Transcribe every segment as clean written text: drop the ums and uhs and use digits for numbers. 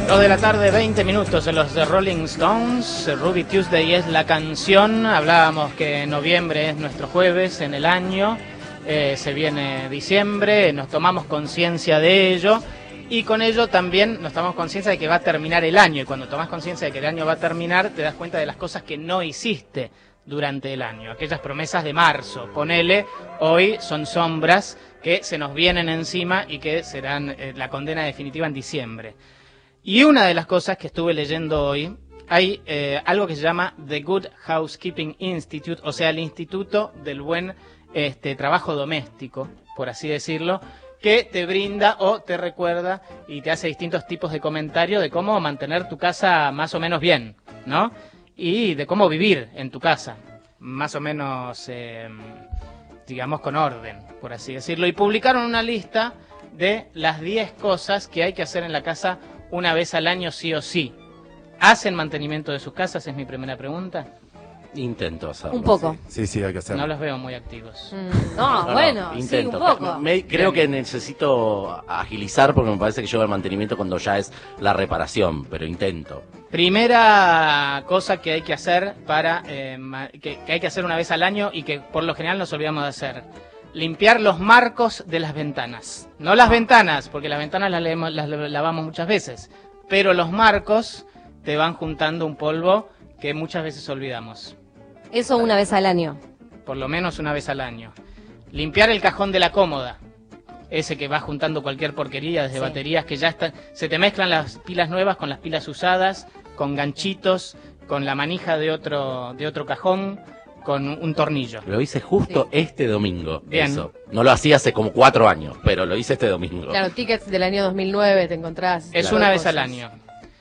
2 de la tarde, 20 minutos en los The Rolling Stones. Ruby Tuesday es la canción. Hablábamos que noviembre es nuestro jueves en el año. Se viene diciembre, nos tomamos conciencia de ello. Y con ello también nos tomamos conciencia de que va a terminar el año. Y cuando tomas conciencia de que el año va a terminar, te das cuenta de las cosas que no hiciste durante el año. Aquellas promesas de marzo. Ponele, hoy son sombras que se nos vienen encima y que serán la condena definitiva en diciembre. Y una de las cosas que estuve leyendo hoy, hay algo que se llama The Good Housekeeping Institute, o sea, el Instituto del Buen Trabajo Doméstico, por así decirlo, que te brinda o te recuerda y te hace distintos tipos de comentarios de cómo mantener tu casa más o menos bien, ¿no? Y de cómo vivir en tu casa, más o menos, digamos, con orden, por así decirlo. Y publicaron una lista de las 10 cosas que hay que hacer en la casa una vez al año sí o sí. ¿Hacen mantenimiento de sus casas? Es mi primera pregunta. Intento hacerlo. Un poco. Sí, hay que hacerlo. No los veo muy activos. Bueno, intento. sí, un poco. Creo que necesito agilizar porque me parece que lleva el mantenimiento cuando ya es la reparación, pero intento. Primera cosa que hay que hacer para que hay que hacer una vez al año y que por lo general nos olvidamos de hacer. Limpiar los marcos de las ventanas. No las ventanas, porque las ventanas las lavamos muchas veces. Pero los marcos te van juntando un polvo que muchas veces olvidamos. Eso una vez al año. Por lo menos una vez al año. Limpiar el cajón de la cómoda. Ese que va juntando cualquier porquería, desde baterías que ya están... Se te mezclan las pilas nuevas con las pilas usadas, con ganchitos, con la manija de otro cajón, con un tornillo. Lo hice justo este domingo. Bien. Eso. No lo hacía hace como 4 años, pero lo hice este domingo. Claro, tickets del año 2009 te encontrás. Es Claro. una vez al año.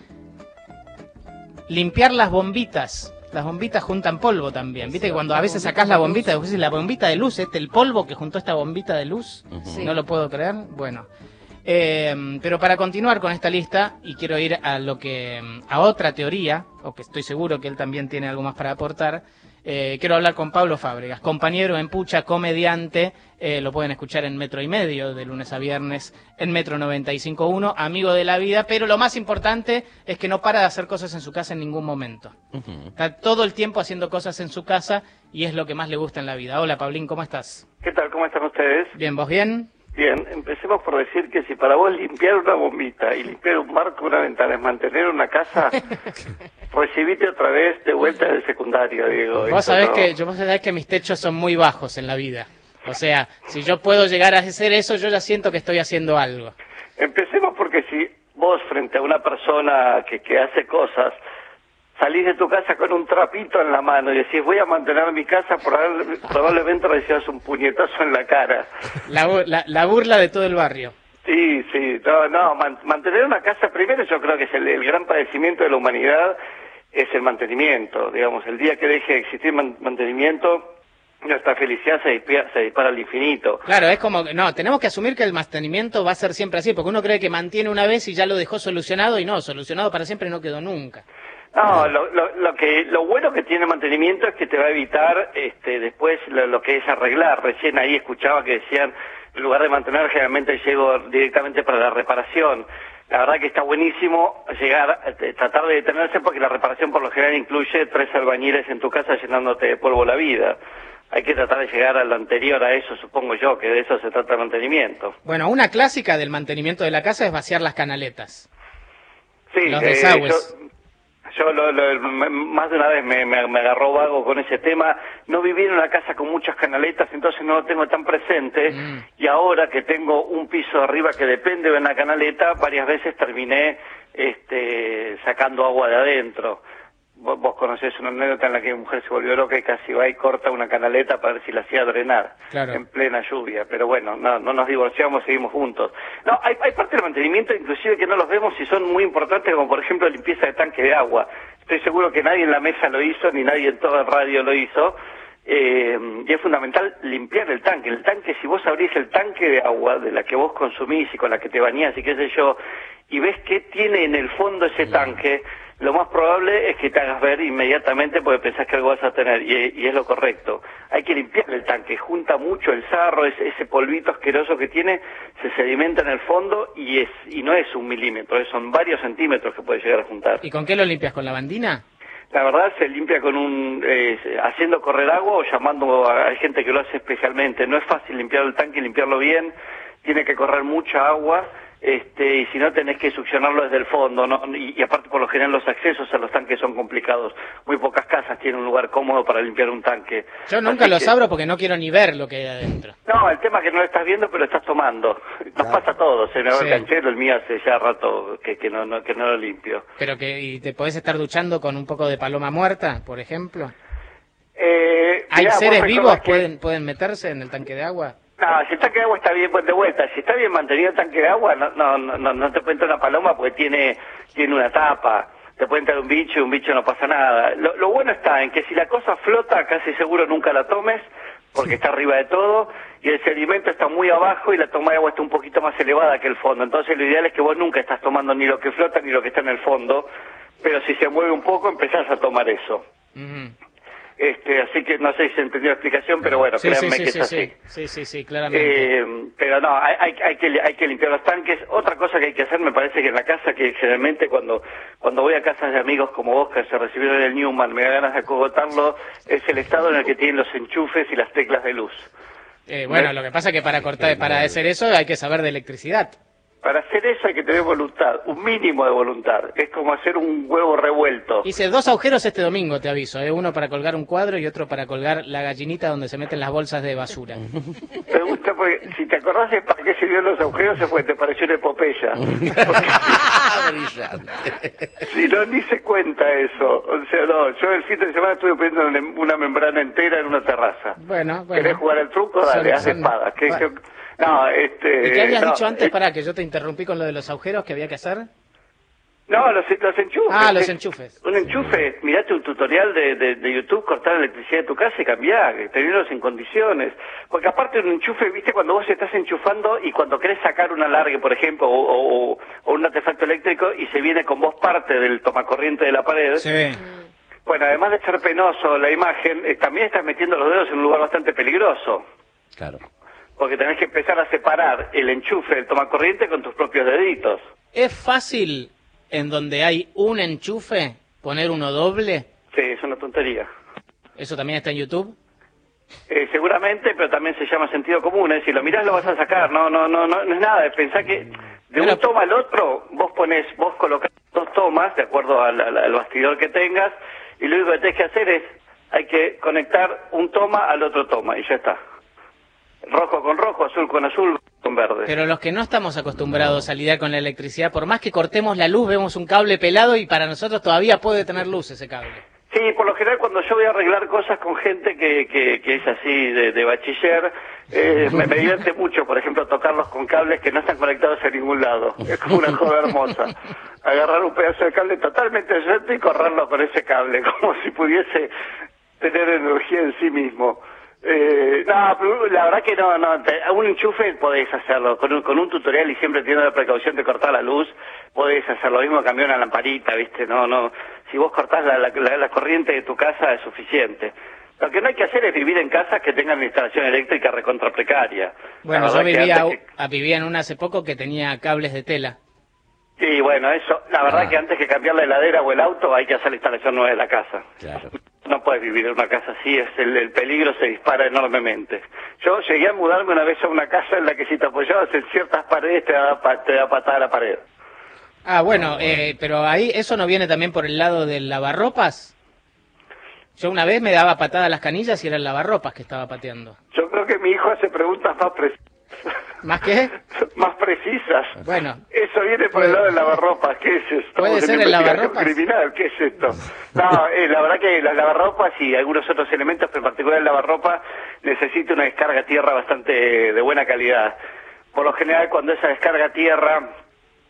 Limpiar las bombitas. Las bombitas juntan polvo también. Viste que cuando a veces sacás la bombita, decís, la bombita de luz, el polvo que juntó esta bombita de luz, Sí. no lo puedo creer. Bueno, pero para continuar con esta lista, y quiero ir a otra teoría, o que estoy seguro que él también tiene algo más para aportar, quiero hablar con Pablo Fábregas, compañero en Pucha, comediante, lo pueden escuchar en Metro y Medio, de lunes a viernes, en Metro 95.1, amigo de la vida, pero lo más importante es que no para de hacer cosas en su casa en ningún momento. Está todo el tiempo haciendo cosas en su casa y es lo que más le gusta en la vida. Hola, Pablín, ¿cómo estás? ¿Qué tal? ¿Cómo están ustedes? Bien, ¿vos bien? Bien, empecemos por decir que si para vos limpiar una bombita y limpiar un marco, una ventana es mantener una casa, recibite otra vez de vuelta del secundario, Diego. Vos sabés que mis techos son muy bajos en la vida. O sea, si yo puedo llegar a hacer eso, yo ya siento que estoy haciendo algo. Empecemos porque si vos frente a una persona que hace cosas, salís de tu casa con un trapito en la mano y decís voy a mantener mi casa, probablemente recibas un puñetazo en la cara. La burla de todo el barrio. Sí, mantener una casa primero yo creo que es el gran padecimiento de la humanidad, es el mantenimiento, digamos, el día que deje de existir mantenimiento, nuestra felicidad se dispara al infinito. Claro, es como, no, tenemos que asumir que el mantenimiento va a ser siempre así, porque uno cree que mantiene una vez y ya lo dejó solucionado, y no, solucionado para siempre no quedó nunca. No, lo bueno que tiene mantenimiento es que te va a evitar después lo que es arreglar. Recién ahí escuchaba que decían, en lugar de mantener, generalmente llego directamente para la reparación. La verdad que está buenísimo tratar de detenerse porque la reparación por lo general incluye 3 albañiles en tu casa llenándote de polvo la vida. Hay que tratar de llegar al anterior a eso, supongo yo, que de eso se trata el mantenimiento. Bueno, una clásica del mantenimiento de la casa es vaciar las canaletas. Sí, los desagües. Yo más de una vez me agarró vago con ese tema. No viví en una casa con muchas canaletas, entonces no lo tengo tan presente. Y ahora que tengo un piso arriba que depende de una canaleta, varias veces terminé sacando agua de adentro. Vos conocés una anécdota en la que mi mujer se volvió loca y casi va y corta una canaleta para ver si la hacía drenar. Claro. En plena lluvia. Pero bueno, no nos divorciamos, seguimos juntos. No, hay parte del mantenimiento inclusive que no los vemos y son muy importantes, como por ejemplo limpieza de tanque de agua. Estoy seguro que nadie en la mesa lo hizo, ni nadie en toda el radio lo hizo. y es fundamental limpiar el tanque. El tanque, si vos abrís el tanque de agua de la que vos consumís y con la que te bañás y qué sé yo, y ves qué tiene en el fondo ese tanque, lo más probable es que te hagas ver inmediatamente porque pensás que algo vas a tener, y es lo correcto. Hay que limpiar el tanque, junta mucho el sarro, ese polvito asqueroso que tiene, se sedimenta en el fondo y no es 1 milímetro, son varios centímetros que puede llegar a juntar. ¿Y con qué lo limpias? ¿Con lavandina? La verdad se limpia con haciendo correr agua o llamando a gente que lo hace especialmente. No es fácil limpiar el tanque y limpiarlo bien, tiene que correr mucha agua, y si no tenés que succionarlo desde el fondo, ¿no? Y aparte por lo general los accesos a los tanques son complicados. Muy pocas casas tienen un lugar cómodo para limpiar un tanque. Yo nunca los abro porque no quiero ni ver lo que hay adentro. No, el tema es que no lo estás viendo pero lo estás tomando. Nos pasa a todos, me va el canchero, el mío hace ya rato que no lo limpio. Pero ¿y te podés estar duchando con un poco de paloma muerta, por ejemplo? ¿Hay mirá, seres vivos que pueden meterse en el tanque de agua? No, si el tanque de agua está bien, pues de vuelta, si está bien mantenido el tanque de agua, no te puede entrar una paloma porque tiene una tapa, te puede entrar un bicho y un bicho no pasa nada. Lo bueno está en que si la cosa flota, casi seguro nunca la tomes, porque está arriba de todo, y el sedimento está muy abajo y la toma de agua está un poquito más elevada que el fondo. Entonces lo ideal es que vos nunca estás tomando ni lo que flota ni lo que está en el fondo, pero si se mueve un poco empezás a tomar eso. Así que no sé si se entendió la explicación, pero bueno, créanme que es así. Sí, claramente. Pero no, hay que limpiar los tanques. Otra cosa que hay que hacer, me parece que en la casa, que generalmente cuando voy a casas de amigos como vos que se recibieron en el Newman, me da ganas de acogotarlo, es el estado en el que tienen los enchufes y las teclas de luz. Bueno, lo que pasa es que para hacer eso hay que saber de electricidad. Para hacer eso hay que tener voluntad, un mínimo de voluntad. Es como hacer un huevo revuelto. Hice 2 agujeros este domingo, te aviso. Uno para colgar un cuadro y otro para colgar la gallinita donde se meten las bolsas de basura. Me gusta porque si te acordás de para qué sirvieron los agujeros, te pareció una epopeya. Si no, ni se cuenta eso. O sea, no, yo el fin de semana estuve poniendo una membrana entera en una terraza. Bueno. ¿Querés jugar al truco? Dale, haz espada. No, ¿Y qué habías dicho antes, para que yo te interrumpí con lo de los agujeros que había que hacer? No, los enchufes. Ah, los enchufes. Un enchufe, mirate un tutorial de YouTube, cortar la electricidad de tu casa y cambiar, tenerlos en condiciones. Porque aparte un enchufe, viste, cuando vos estás enchufando y cuando querés sacar un alargue, por ejemplo, o un artefacto eléctrico y se viene con vos parte del tomacorriente de la pared. Sí. Bueno, además de ser penoso la imagen, también estás metiendo los dedos en un lugar bastante peligroso. Claro. Porque tenés que empezar a separar el enchufe del tomacorriente con tus propios deditos. ¿Es fácil en donde hay un enchufe poner uno doble? Sí, es una tontería. ¿Eso también está en YouTube? Seguramente, pero también se llama sentido común. Si lo mirás lo vas a sacar. No es nada. Pensá que de un toma al otro vos colocás 2 tomas de acuerdo al bastidor que tengas y lo único que tenés que hacer es hay que conectar un toma al otro toma y ya está. Rojo con rojo, azul con verde. Pero los que no estamos acostumbrados a lidiar con la electricidad, por más que cortemos la luz, vemos un cable pelado y para nosotros todavía puede tener luz ese cable. Sí, por lo general cuando yo voy a arreglar cosas con gente que es así de bachiller, me divierte mucho, por ejemplo, tocarlos con cables que no están conectados a ningún lado. Es como una joda hermosa. Agarrar un pedazo de cable totalmente suelto y correrlo con ese cable, como si pudiese tener energía en sí mismo. No, la verdad que no, un enchufe podés hacerlo, con un tutorial y siempre teniendo la precaución de cortar la luz, podés hacer lo mismo, cambiar una lamparita, ¿viste? No, si vos cortás la corriente de tu casa es suficiente. Lo que no hay que hacer es vivir en casas que tengan instalación eléctrica recontra precaria. Bueno, yo vivía en una hace poco que tenía cables de tela. Sí, bueno, eso, la verdad que antes que cambiar la heladera o el auto hay que hacer la instalación nueva de la casa. Claro. No puedes vivir en una casa así, el peligro se dispara enormemente. Yo llegué a mudarme una vez a una casa en la que si te apoyabas en ciertas paredes te da patada a la pared. Ah, bueno, pero ahí eso no viene también por el lado del lavarropas. Yo una vez me daba patada a las canillas y era el lavarropas que estaba pateando. Yo creo que mi hijo hace preguntas más precisas. ¿Más qué? Más precisas. Bueno. Eso viene por el lado del lavarropas. ¿Qué es esto? ¿Puede ser el lavarropas? Criminal, ¿qué es esto? No, la verdad que las lavarropas y algunos otros elementos, pero en particular el lavarropa, necesita una descarga tierra bastante de buena calidad. Por lo general, cuando esa descarga tierra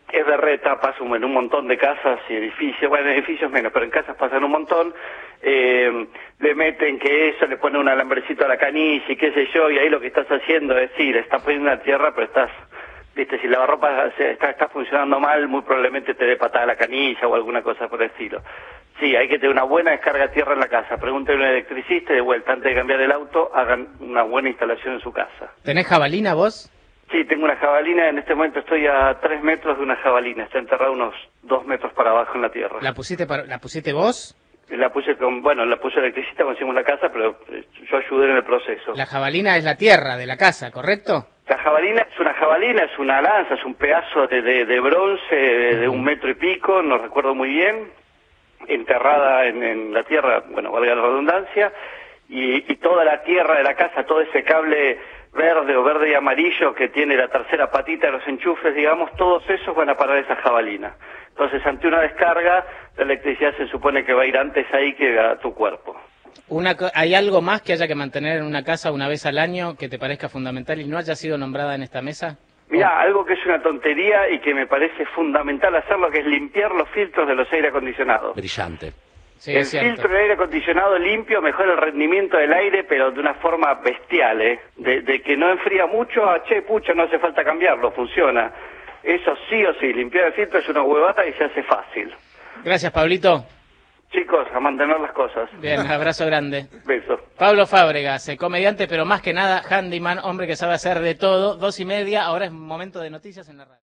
es berreta, pasa en un montón de casas y edificios, bueno, en edificios menos, pero en casas pasan un montón, le meten que eso, le ponen un alambrecito a la canilla y qué sé yo, y ahí lo que estás haciendo es, sí, le estás poniendo la tierra, pero estás, viste, si la lavarropa está funcionando mal, muy probablemente te dé patada la canilla o alguna cosa por el estilo. Sí, hay que tener una buena descarga de tierra en la casa, pregúntenle a un electricista y de vuelta, antes de cambiar el auto, hagan una buena instalación en su casa. ¿Tenés jabalina vos? Sí, tengo una jabalina, en este momento estoy a 3 metros de una jabalina, está enterrada unos 2 metros para abajo en la tierra. ¿La pusiste vos? La puse la puso el electricista cuando hicimos la casa, pero yo ayudé en el proceso. La jabalina es la tierra de la casa, ¿correcto? La jabalina, es una lanza, es un pedazo de bronce de 1 metro y pico, no recuerdo muy bien, enterrada en la tierra, bueno, valga la redundancia, y toda la tierra de la casa, todo ese cable verde o verde y amarillo que tiene la tercera patita de los enchufes, digamos, todos esos van a parar esa jabalina. Entonces, ante una descarga, la electricidad se supone que va a ir antes ahí que a tu cuerpo. ¿Hay algo más que haya que mantener en una casa una vez al año que te parezca fundamental y no haya sido nombrada en esta mesa? Mira, algo que es una tontería y que me parece fundamental hacerlo, que es limpiar los filtros de los aire acondicionados. Brillante. Sí, el es cierto. filtro de aire acondicionado limpio mejora el rendimiento del aire, pero de una forma bestial, ¿eh? De que no enfría mucho a, pucha, no hace falta cambiarlo, funciona. Eso sí o sí, limpiar el filtro es una huevada y se hace fácil. Gracias, Pablito. Chicos, a mantener las cosas. Bien, abrazo grande. Besos. Pablo Fábregas, comediante, pero más que nada handyman, hombre que sabe hacer de todo. 2:30, ahora es momento de noticias en la radio.